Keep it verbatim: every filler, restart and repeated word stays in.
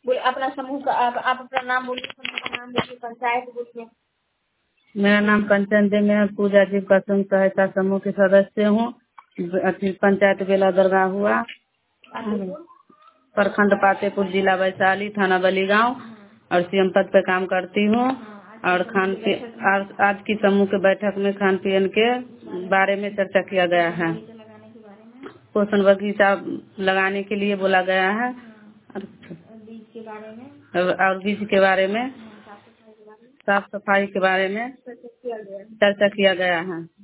बोले अपना समूह का आप, आप अपना नाम बोलिए, समूह का नाम बोलिए, पंचायत बोलिए। मेरा नाम कंचन देवी, मैं पूजा जीविका स्वयं सहायता समूह के सदस्य हूँ। अथी पंचायत बेला दरगाह हुआ, प्रखंड पातेपुर, जिला वैशाली, थाना बलीगांव, और सीएम पद पे काम करती हूँ। और खान पी आज आज की समूह के बैठक में खान पीन के बारे में चर्चा किया गया है। पोषण बगीचा लगाने के लिए बोला गया है, और बीज के बारे में, साफ सफाई के बारे में चर्चा किया गया है।